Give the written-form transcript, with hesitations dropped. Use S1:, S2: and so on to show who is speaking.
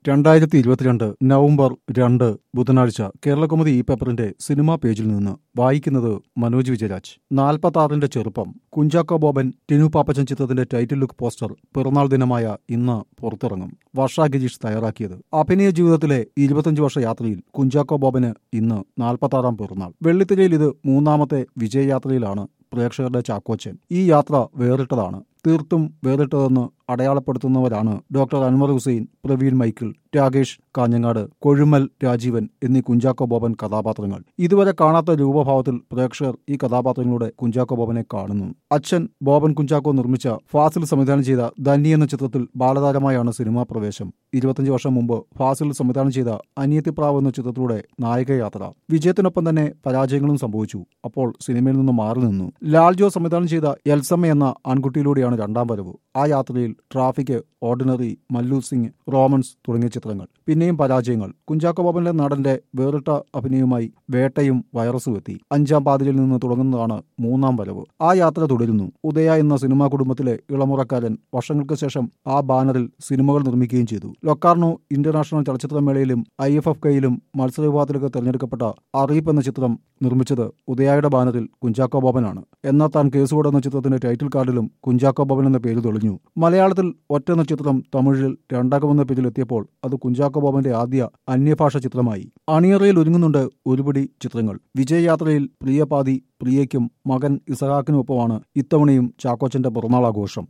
S1: 2022 November 2 ബുധനാഴ്ച കേരളകൗമുദി ഈ പേപ്പറിന്റെ സിനിമാ പേജിൽ നിന്ന് വായിക്കുന്നത് മനോജ് വിജയരാജ്. 46ന്റെ ചെറുപ്പം. കുഞ്ചാക്കോ ബോബൻ ടിനു പാപ്പച്ചൻ ചിത്രത്തിന്റെ ടൈറ്റിൽ ലുക്ക് പോസ്റ്റർ പിറന്നാൾ ദിനമായ ഇന്ന് പുറത്തിറങ്ങും. വർഷ ഗിരീഷ് തയ്യാറാക്കിയത്. അഭിനയ ജീവിതത്തിലെ 25 വർഷ യാത്രയിൽ കുഞ്ചാക്കോ ബോബന് ഇന്ന് 46ാം പിറന്നാൾ. വെള്ളിത്തിരയിൽ ഇത് മൂന്നാമത്തെ വിജയയാത്രയിലാണ് പ്രേക്ഷകരുടെ ചാക്കോച്ചൻ. ഈ യാത്ര വേറിട്ടതാണ്. തീർത്തും വേറിട്ടതെന്ന് അടയാളപ്പെടുത്തുന്നവരാണ് ഡോക്ടർ അൻവർ ഹുസൈൻ, പ്രവീൺ മൈക്കിൾ, രാകേഷ് കാഞ്ഞങ്ങാട്, കൊഴുമൽ രാജീവൻ എന്നീ കുഞ്ചാക്കോ ബോബൻ കഥാപാത്രങ്ങൾ. ഇതുവരെ കാണാത്ത രൂപഭാവത്തിൽ പ്രേക്ഷകർ ഈ കഥാപാത്രങ്ങളുടെ കുഞ്ചാക്കോ ബോബനെ കാണുന്നു. അച്ഛൻ ബോബൻ കുഞ്ചാക്കോ നിർമ്മിച്ച, ഫാസിൽ സംവിധാനം ചെയ്ത ധന്യ എന്ന ചിത്രത്തിൽ ബാലതാരമായാണ് സിനിമാ പ്രവേശം. 25 വർഷം മുമ്പ് ഫാസിൽ സംവിധാനം ചെയ്ത അനിയത്തിപ്രാവ് എന്ന ചിത്രത്തിലൂടെ നായികയാത്ര. വിജയത്തിനൊപ്പം തന്നെ പരാജയങ്ങളും സംഭവിച്ചു. അപ്പോൾ സിനിമയിൽ നിന്ന് മാറി നിന്നു. ലാൽ ജോ സംവിധാനം ചെയ്ത എൽസമ്മ എന്ന ആൺകുട്ടിയിലൂടെയാണ് രണ്ടാം വരവ്. ആ യാത്രയിൽ traffic, ordinary, Mallu Singh, Romans തുടങ്ങിയ ചിത്രങ്ങൾ. പിന്നെയും പരാജയങ്ങൾ. കുഞ്ചാക്കോ ബോബന്റെ നടന്റെ വേറിട്ട അഭിനയവുമായി വേട്ടയും വൈറസും എത്തി. 5ാം പാതിരിൽ നിന്ന് തുടങ്ങുന്നതാണ് മൂന്നാം വരവ്. ആ യാത്ര തുടരുന്നു. ഉദയ എന്ന സിനിമാ കുടുംബത്തിലെ ഇളമുറക്കാരൻ വർഷങ്ങൾക്ക് ശേഷം ആ ബാനറിൽ സിനിമകൾ നിർമ്മിക്കുകയും ചെയ്തു. ലൊക്കാർണോ ഇന്റർനാഷണൽ ചലച്ചിത്രമേളയിലും IFFKയിലും മത്സര വിഭാഗത്തിലേക്ക് തെരഞ്ഞെടുക്കപ്പെട്ട അറിയിപ്പ് എന്ന ചിത്രം നിർമ്മിച്ചത് ഉദയയുടെ ബാനറിൽ കുഞ്ചാക്കോ ബോബനാണ്. എന്നാൽ താൻ കേസുകോട് എന്ന ചിത്രത്തിന്റെ ടൈറ്റിൽ കാർഡിലും കുഞ്ചാക്കോ ബോബൻ എന്ന പേര് തെളിഞ്ഞു. മലയാളത്തിൽ ഒറ്റ എന്ന ചിത്രം തമിഴിൽ രണ്ടാകമെന്ന പേരിലെത്തിയപ്പോൾ അത് കുഞ്ചാക്കോ ബോബന്റെ ആദ്യ അന്യഭാഷ ചിത്രമായി. അണിയറയിൽ ഒരുങ്ങുന്നുണ്ട് ഒരുപിടി ചിത്രങ്ങൾ. വിജയയാത്രയിൽ പ്രിയപാതി പ്രിയയ്ക്കും മകൻ ഇസഹാക്കിനുമൊപ്പമാണ് ഇത്തവണയും ചാക്കോച്ചന്റെ പിറന്നാൾ ആഘോഷം.